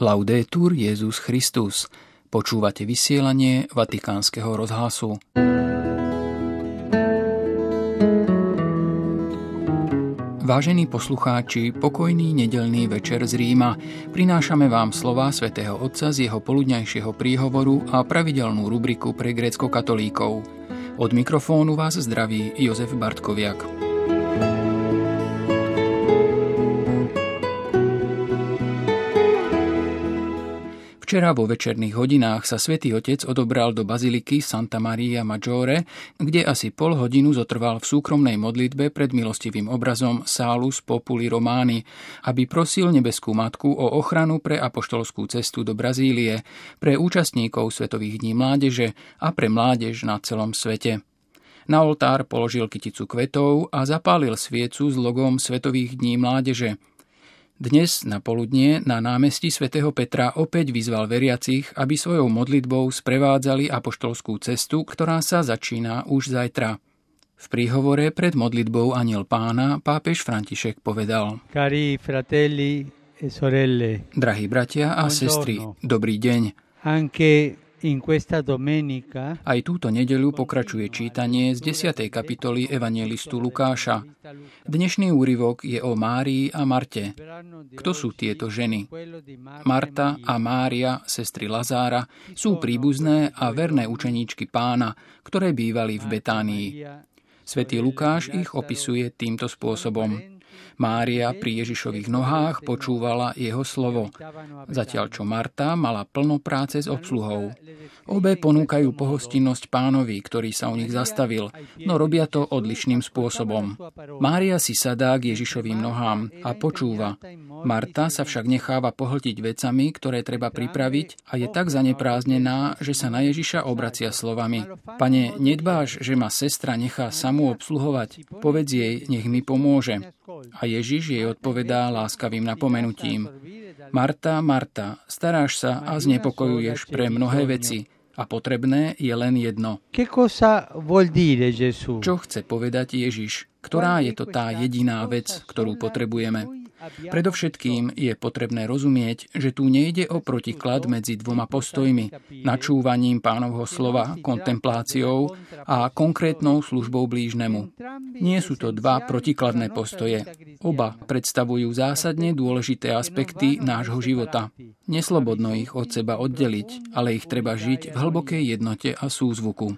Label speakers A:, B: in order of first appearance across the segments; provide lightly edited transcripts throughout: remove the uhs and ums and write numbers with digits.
A: Laudetur Jesus Christus. Počúvate vysielanie Vatikánskeho rozhlasu. Vážení poslucháči, pokojný nedeľný večer z Ríma. Prinášame vám slová svätého Otca z jeho poludňajšieho príhovoru a pravidelnú rubriku pre gréckokatolíkov. Od mikrofónu vás zdraví Jozef Bartkoviak. Včera vo večerných hodinách sa Svätý Otec odobral do baziliky Santa Maria Maggiore, kde asi pol hodinu zotrval v súkromnej modlitbe pred milostivým obrazom Salus Populi Romani, aby prosil nebeskú matku o ochranu pre apoštolskú cestu do Brazílie, pre účastníkov Svetových dní mládeže a pre mládež na celom svete. Na oltár položil kyticu kvetov a zapálil sviecu s logom Svetových dní mládeže. Dnes na poludnie na námestí svätého Petra opäť vyzval veriacich, aby svojou modlitbou sprevádzali apoštolskú cestu, ktorá sa začína už zajtra. V príhovore pred modlitbou Anjel Pána pápež František povedal:
B: Cari fratelli e sorelle,
A: drahí bratia a sestry, dobrý deň.
B: Anche in questa domenica,
A: aj túto nedeľu pokračuje čítanie z 10. kapitoly Evangelistu Lukáša. Dnešný úryvok je o Márii a Marte. Kto sú tieto ženy? Marta a Mária, sestry Lazára, sú príbuzné a verné učeníčky Pána, ktoré bývali v Betánii. Svätý Lukáš ich opisuje týmto spôsobom. Mária pri Ježišových nohách počúvala jeho slovo, zatiaľ čo Marta mala plno práce s obsluhou. Obe ponúkajú pohostinnosť Pánovi, ktorý sa u nich zastavil, no robia to odlišným spôsobom. Mária si sadá k Ježišovým nohám a počúva. Marta sa však necháva pohltiť vecami, ktoré treba pripraviť, a je tak zanepráznená, že sa na Ježiša obracia slovami: Pane, nedbáš, že ma sestra nechá samú obsluhovať? Povedz jej, nech mi pomôže. A Ježiš jej odpovedá láskavým napomenutím: Marta, Marta, staráš sa a znepokojuješ pre mnohé veci, a potrebné je len jedno. Čo chce povedať Ježiš? Ktorá je to tá jediná vec, ktorú potrebujeme? Predovšetkým je potrebné rozumieť, že tu nejde o protiklad medzi dvoma postojmi, načúvaním Pánovho slova, kontempláciou a konkrétnou službou blížnemu. Nie sú to dva protikladné postoje. Oba predstavujú zásadne dôležité aspekty nášho života. Neslobodno ich od seba oddeliť, ale ich treba žiť v hlbokej jednote a súzvuku.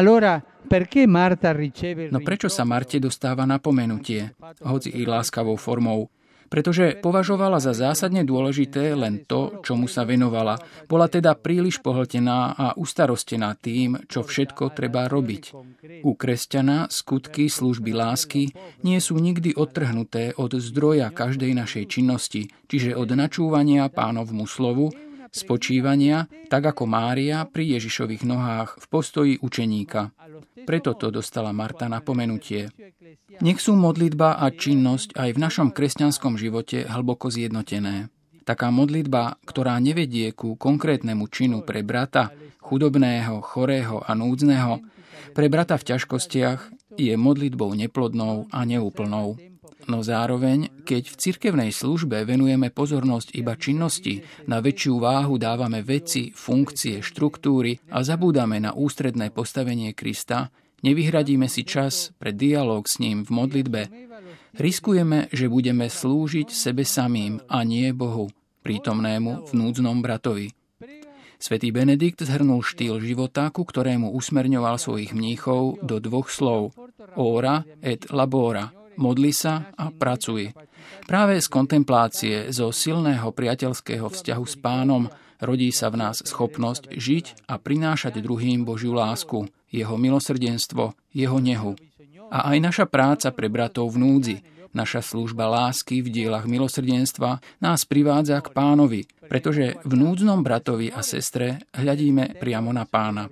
A: No prečo sa Marte dostáva napomenutie, hoci i láskavou formou? Pretože považovala za zásadne dôležité len to, čomu sa venovala. Bola teda príliš pohltená a ustarostená tým, čo všetko treba robiť. U kresťana skutky služby lásky nie sú nikdy odtrhnuté od zdroja každej našej činnosti, čiže od načúvania Pánovmu slovu, spočívania, tak ako Mária pri Ježišových nohách v postoji učeníka. Preto to dostala Marta napomenutie. Nech sú modlitba a činnosť aj v našom kresťanskom živote hlboko zjednotené. Taká modlitba, ktorá nevedie ku konkrétnemu činu pre brata, chudobného, chorého a núdzneho, pre brata v ťažkostiach, je modlitbou neplodnou a neúplnou. No zároveň, keď v cirkevnej službe venujeme pozornosť iba činnosti, na väčšiu váhu dávame veci, funkcie, štruktúry a zabúdame na ústredné postavenie Krista, nevyhradíme si čas pre dialóg s ním v modlitbe, riskujeme, že budeme slúžiť sebe samým a nie Bohu, prítomnému v núdznom bratovi. Svätý Benedikt zhrnul štýl života, ku ktorému usmerňoval svojich mníchov, do dvoch slov: ora et labora. Modli sa a pracuj. Práve z kontemplácie, zo silného priateľského vzťahu s Pánom rodí sa v nás schopnosť žiť a prinášať druhým Božiu lásku, jeho milosrdenstvo, jeho nehu. A aj naša práca pre bratov v núdzi, naša služba lásky v dielach milosrdenstva nás privádza k Pánovi, pretože v núdznom bratovi a sestre hľadíme priamo na Pána.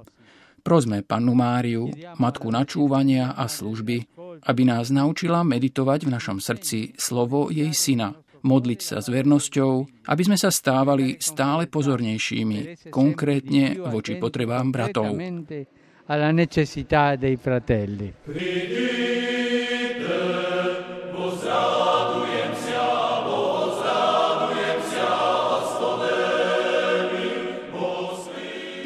A: Prosme Pannu Máriu, matku načúvania a služby, aby nás naučila meditovať v našom srdci slovo jej syna, modliť sa s vernosťou, aby sme sa stávali stále pozornejšími, konkrétne voči potrebám bratov.
B: Alla necessità dei fratelli.
C: Vos radujem sia,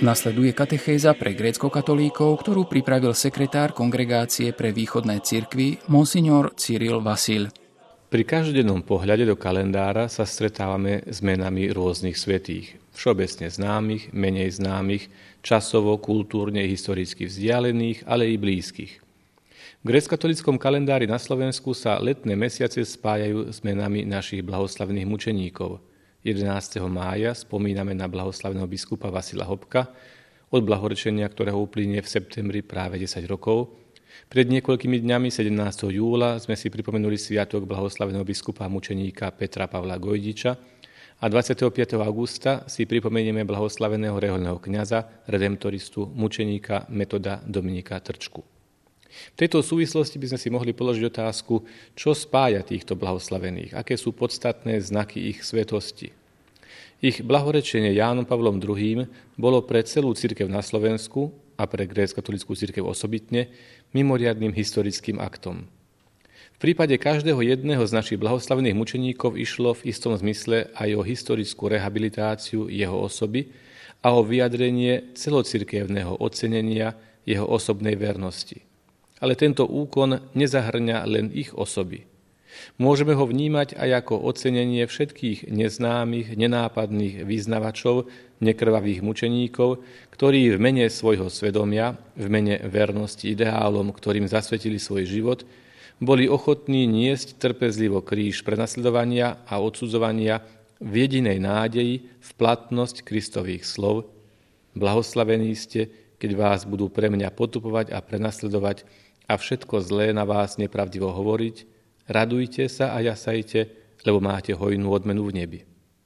A: Nasleduje katechéza pre gréckokatolíkov, ktorú pripravil sekretár Kongregácie pre východné cirkvi monsignor Cyril Vasil.
C: Pri každodennom pohľade do kalendára sa stretávame s menami rôznych svätých, všeobecne známych, menej známych, časovo, kultúrne, historicky vzdialených, ale i blízkych. V gréckokatolíckom kalendári na Slovensku sa letné mesiace spájajú s menami našich blahoslavených mučeníkov. 11. mája spomíname na blahoslaveného biskupa Vasila Hopka, od blahorečenia ktorého uplynie v septembri práve 10 rokov. Pred niekoľkými dňami, 17. júla, sme si pripomenuli sviatok blahoslaveného biskupa mučeníka Petra Pavla Gojdiča a 25. augusta si pripomenieme blahoslaveného rehoľného kňaza, redemptoristu, mučeníka Metoda Dominika Trčku. V tejto súvislosti by sme si mohli položiť otázku, čo spája týchto blahoslavených, aké sú podstatné znaky ich svetosti. Ich blahorečenie Jánom Pavlom II. Bolo pre celú cirkev na Slovensku a pre gréckokatolícku cirkev osobitne mimoriadnym historickým aktom. V prípade každého jedného z našich blahoslavených mučeníkov išlo v istom zmysle aj o historickú rehabilitáciu jeho osoby a o vyjadrenie celocirkevného ocenenia jeho osobnej vernosti. Ale tento úkon nezahŕňa len ich osoby. Môžeme ho vnímať aj ako ocenenie všetkých neznámych, nenápadných vyznavačov, nekrvavých mučeníkov, ktorí v mene svojho svedomia, v mene vernosti ideálom, ktorým zasvetili svoj život, boli ochotní niesť trpezlivo kríž prenasledovania a odsudzovania v jedinej nádeji v platnosť Kristových slov. Blahoslavení ste, keď vás budú pre mňa potupovať a prenasledovať a všetko zlé na vás nepravdivo hovoriť, radujte sa a jasajte, lebo máte hojnú odmenu v nebi.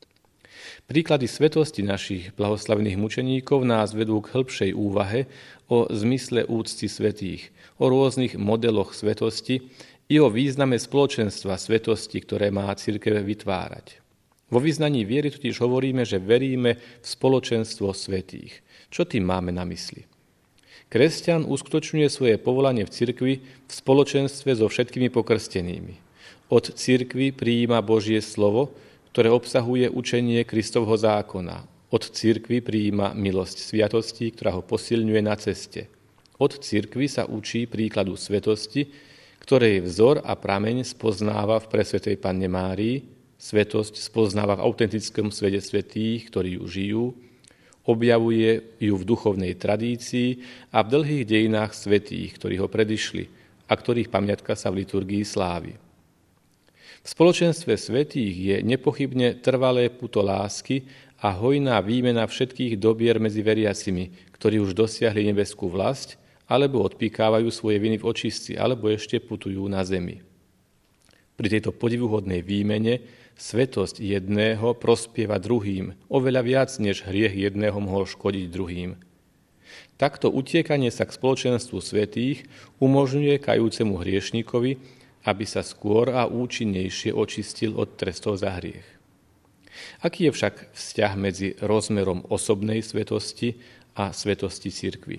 C: Príklady svetosti našich blahoslavených mučeníkov nás vedú k hĺbšej úvahe o zmysle úcty svätých, o rôznych modeloch svetosti i o význame spoločenstva svetosti, ktoré má cirkev vytvárať. Vo vyznaní viery totiž hovoríme, že veríme v spoločenstvo svätých. Čo tým máme na mysli? Kresťan uskutočňuje svoje povolanie v cirkvi v spoločenstve so všetkými pokrstenými. Od cirkvi prijíma Božie slovo, ktoré obsahuje učenie Kristovho zákona. Od cirkvi prijíma milosť sviatosti, ktorá ho posilňuje na ceste. Od cirkvi sa učí príkladu svetosti, ktorej vzor a prameň spoznáva v presvätej Panne Márii, svetosť spoznáva v autentickom svete svätých, ktorí ju žijú, objavuje ju v duchovnej tradícii a v dlhých dejinách svätých, ktorí ho predišli a ktorých pamiatka sa v liturgii slávi. V spoločenstve svätých je nepochybne trvalé puto lásky a hojná výmena všetkých dobier medzi veriacimi, ktorí už dosiahli nebeskú vlasť, alebo odpikávajú svoje viny v očistci, alebo ešte putujú na zemi. Pri tejto podivuhodnej výmene svetosť jedného prospieva druhým, oveľa viac, než hriech jedného mohol škodiť druhým. Takto utiekanie sa k spoločenstvu svätých umožňuje kajúcemu hriešnikovi, aby sa skôr a účinnejšie očistil od trestov za hriech. Aký je však vzťah medzi rozmerom osobnej svetosti a svetosti cirkvi?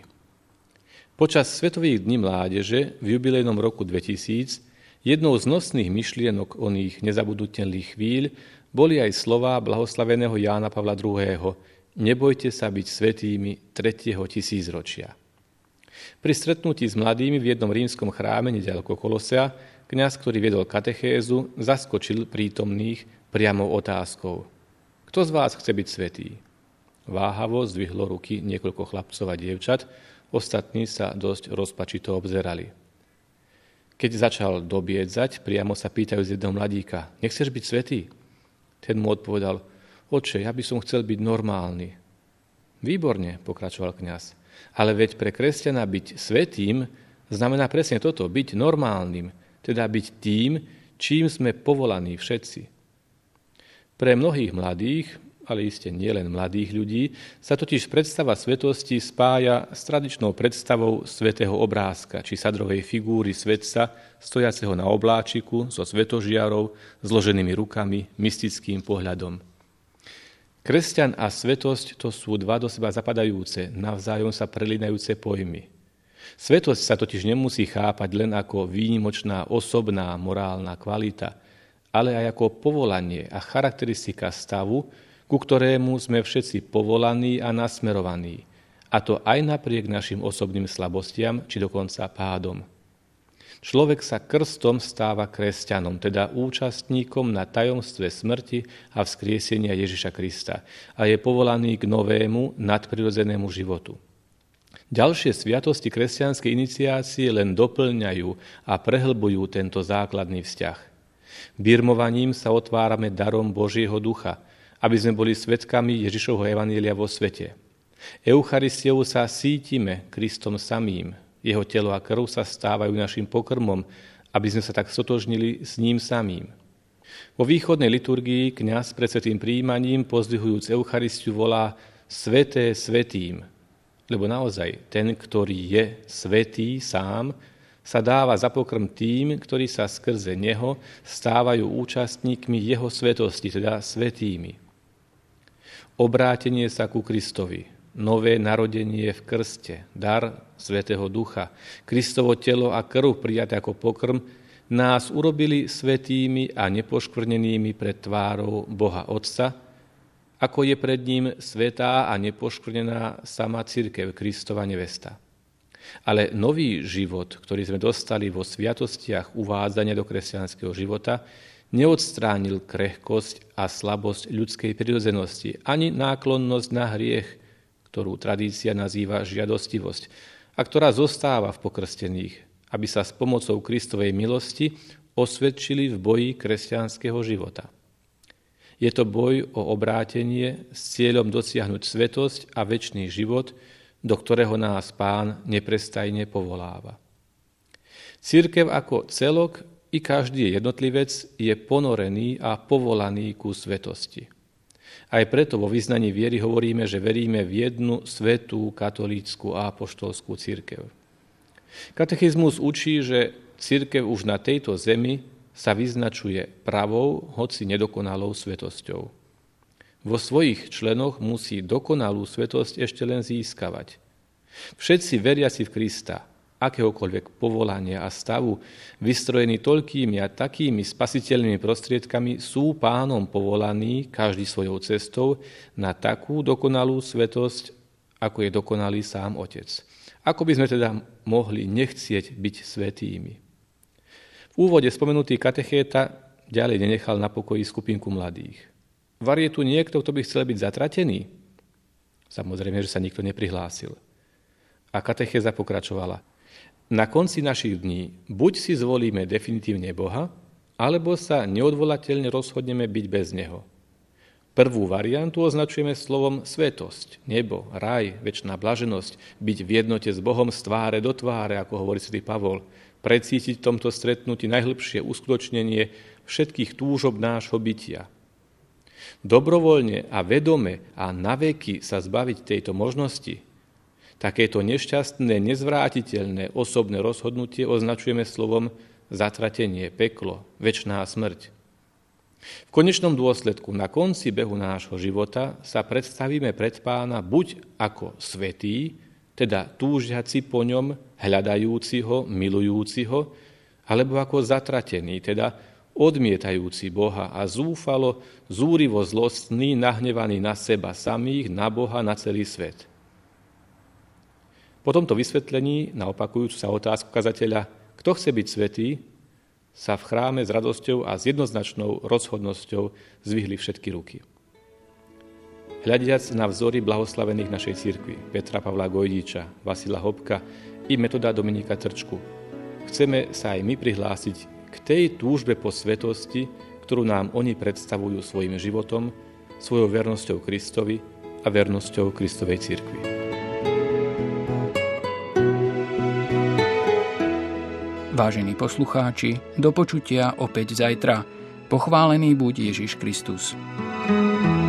C: Počas Svetových dní mládeže v jubilejnom roku 2000 jednou z nosných myšlienok oných nezabudnutelných chvíľ boli aj slová blahoslaveného Jána Pavla II. Nebojte sa byť svätými 3. tisícročia. Pri stretnutí s mladými v jednom rímskom chráme neďaleko Kolosea kňaz, ktorý viedol katechézu, zaskočil prítomných priamou otázkou. Kto z vás chce byť svätý? Váhavo zdvihlo ruky niekoľko chlapcov a dievčat, ostatní sa dosť rozpačito obzerali. Keď začal dobiedzať, priamo sa pýtajú z jedného mladíka, nechceš byť svätý? Ten mu odpovedal, oče, ja by som chcel byť normálny. Výborne, pokračoval kňaz, ale veď pre kresťana byť svätým znamená presne toto, byť normálnym, teda byť tým, čím sme povolaní všetci. Pre mnohých mladých, ale iste nielen mladých ľudí, sa totiž predstava svetosti spája s tradičnou predstavou svätého obrázka či sadrovej figúry svätca, stojaceho na obláčiku so svetožiarou, zloženými rukami, mystickým pohľadom. Kresťan a svätosť to sú dva do seba zapadajúce, navzájom sa prelínajúce pojmy. Svätosť sa totiž nemusí chápať len ako výnimočná osobná morálna kvalita, ale aj ako povolanie a charakteristika stavu, ku ktorému sme všetci povolaní a nasmerovaní, A to aj napriek našim osobným slabostiam, či dokonca pádom. Človek sa krstom stáva kresťanom, teda účastníkom na tajomstve smrti a vzkriesenia Ježiša Krista a je povolaný k novému, nadprirodzenému životu. Ďalšie sviatosti kresťanskej iniciácie len doplňajú a prehlbujú tento základný vzťah. Birmovaním sa otvárame darom Božieho ducha, aby sme boli svedkami Ježišovho evanjelia vo svete. Eucharistiou sa sítime Kristom samým. Jeho telo a krv sa stávajú našim pokrmom, aby sme sa tak stotožnili s ním samým. Vo východnej liturgii kňaz pred svätým prijímaním, pozdvihujúc Eucharistiu, volá Sväté svätým, lebo naozaj ten, ktorý je svätý sám, sa dáva za pokrm tým, ktorí sa skrze neho stávajú účastníkmi jeho svetosti, teda svätými. Obrátenie sa ku Kristovi, nové narodenie v krste, dar Svätého Ducha, Kristovo telo a krv prijaté ako pokrm, nás urobili svätými a nepoškvrnenými pred tvárou Boha Otca, ako je pred ním svätá a nepoškvrnená sama cirkev, Kristova nevesta. Ale nový život, ktorý sme dostali vo sviatostiach uvádzania do kresťanského života, neodstránil krehkosť a slabosť ľudskej prirodzenosti, ani náklonnosť na hriech, ktorú tradícia nazýva žiadostivosť a ktorá zostáva v pokrstených, aby sa s pomocou Kristovej milosti osvedčili v boji kresťanského života. Je to boj o obrátenie s cieľom dosiahnuť svätosť a večný život, do ktorého nás Pán neprestajne povoláva. Cirkev ako celok i každý jednotlivec je ponorený a povolaný ku svetosti. Aj preto vo vyznaní viery hovoríme, že veríme v jednu svätú katolícku a apoštolskú cirkev. Katechizmus učí, že cirkev už na tejto zemi sa vyznačuje pravou, hoci nedokonalou svätosťou. Vo svojich členoch musí dokonalú svätosť ešte len získavať. Všetci veriaci v Krista, akéhokoľvek povolania a stavu, vystrojení toľkými a takými spasiteľnými prostriedkami, sú Pánom povolaní, každý svojou cestou, na takú dokonalú svätosť, ako je dokonalý sám Otec. Ako by sme teda mohli nechcieť byť svätými? V úvode spomenutý katechéta ďalej nenechal na pokoji skupinku mladých. Var je tu niekto, kto by chcel byť zatratený? Samozrejme, že sa nikto neprihlásil. A katechéza pokračovala. Na konci našich dní buď si zvolíme definitívne Boha, alebo sa neodvolateľne rozhodneme byť bez Neho. Prvú variantu označujeme slovom svätosť, nebo, raj, večná blaženosť, byť v jednote s Bohom z tváre do tváre, ako hovorí svätý Pavol, precítiť v tomto stretnutí najhlbšie uskutočnenie všetkých túžob nášho bytia. Dobrovoľne a vedome a naveky sa zbaviť tejto možnosti, takéto nešťastné, nezvrátiteľné osobné rozhodnutie označujeme slovom zatratenie, peklo, večná smrť. V konečnom dôsledku na konci behu nášho života sa predstavíme pred Pána buď ako svätý, teda túžiaci po ňom, hľadajúci ho, milujúci ho, alebo ako zatratený, teda odmietajúci Boha a zúfalo, zúrivo zlostný, nahnevaný na seba samých, na Boha, na celý svet. Po tomto vysvetlení, na opakujúcu sa otázku kazateľa, kto chce byť svätý, sa v chráme s radosťou a s jednoznačnou rozhodnosťou zvihli všetky ruky. Hľadiac na vzory blahoslavených našej cirkvi, Petra Pavla Gojdiča, Vasila Hopka i Metoda Dominika Trčku, chceme sa aj my prihlásiť k tej túžbe po svetosti, ktorú nám oni predstavujú svojim životom, svojou vernosťou Kristovi a vernosťou Kristovej cirkvi.
A: Vážení poslucháči, do počutia opäť zajtra. Pochválený buď Ježiš Kristus.